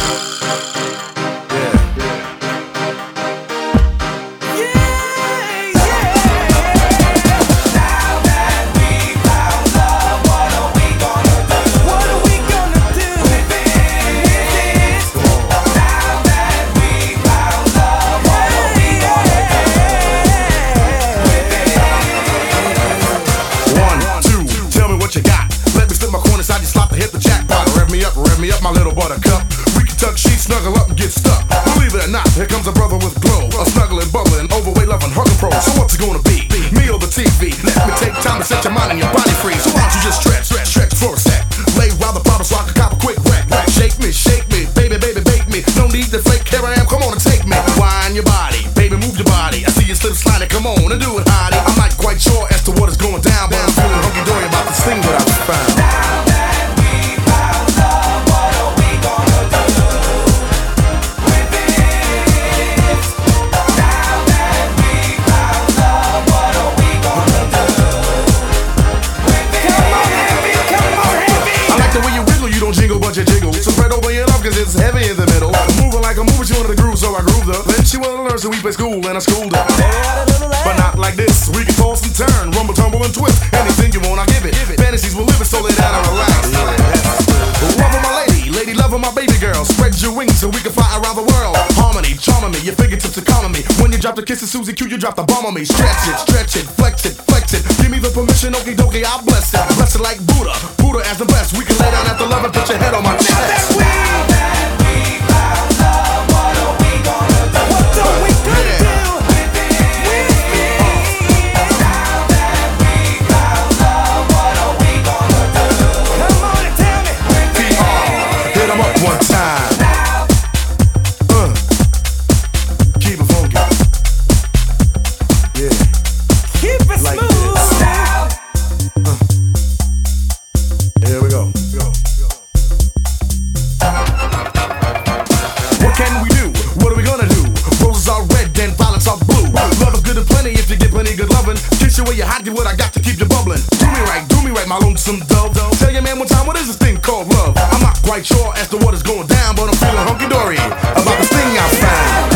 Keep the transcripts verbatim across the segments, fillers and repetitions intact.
Rev me up, my little buttercup. We can tuck sheets, snuggle up and get stuck. Believe it or not, here comes a brother with glow. A snuggling, bubbling, overweight, loving, hugging pro. So what's it gonna be? Me or the T V? Let me take time to set your mind and your body free. So why don't you just stretch, stretch, stretch for a sec. Lay while the bottle so I can cop a quick wreck. Shake me, shake me, baby, baby, bake me. No need to fake, here I am, come on and take me. Wind your body, baby, move your body. I see you slip sliding, come on and do it, hottie. I'm not quite sure as to what is going down, but I'm feeling hunky-dory about this thing that I found. Jingle, but you jiggle. So spread over your love, cause it's heavy in the middle. Moving like a movie, she wanted the groove, so I grooved her. Then she wanted to learn, so we play school, and I schooled her. But not like this. We can toss and turn, rumble, tumble, and twist. Anything you want, I give it. Fantasies will live it, so lay down and relax. Love of my lady, lady love of my baby girl. Spread your wings so we can fly around the world. Harmony, charming me, your fingertips are calming me. When you drop the kisses, Susie Q, you drop the bomb on me. Stretch it, stretch it, flex it, flex it. Give me the permission, okie dokie, I'll bless it. Bless it like Buddha, Buddha as the best. We can lay down at the love and put your head on my chest. Now that we, now that we found love, what are we gonna do? What are we gonna yeah. do with it? With it? Now that we found love, what are we gonna do? Come on and tell me. P R, hit 'em up one time. Uh, keep it funky. Yeah. Keep it like smooth. Uh, here we go. Go. What can we do? What are we gonna do? Roses are red and violets are blue. Love is good and plenty if you get plenty good loving. Kiss you where you're hot, get what I got to keep you bubbling. Do me right, do me right, my lonesome dove. Tell your man one time, what is this thing called love? I'm not quite sure as to what is going down, but I'm feeling hunky-dory about this thing I found.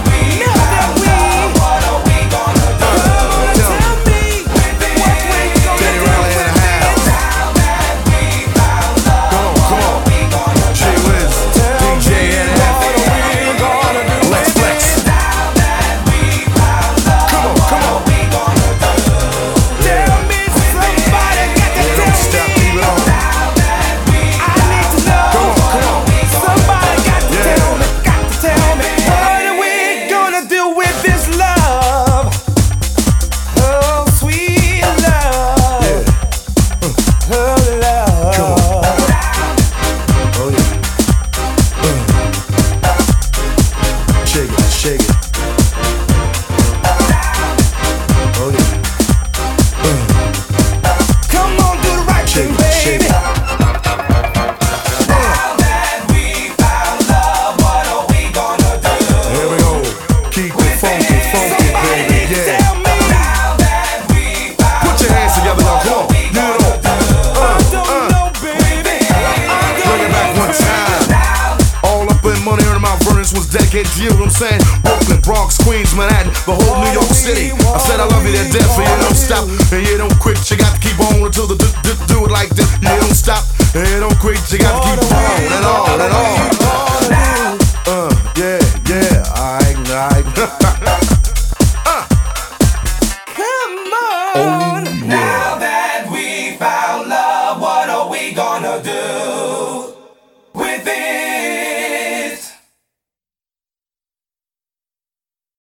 Dedicated to you, know what I'm saying? Brooklyn, Bronx, Queens, Manhattan, the whole New York City. I said I love you to death, and you don't stop, and you don't quit. You got to keep on until the do, do, do it like this. You don't stop, and you don't quit. You got to keep on and on and on. Uh, yeah, yeah, alright, alright.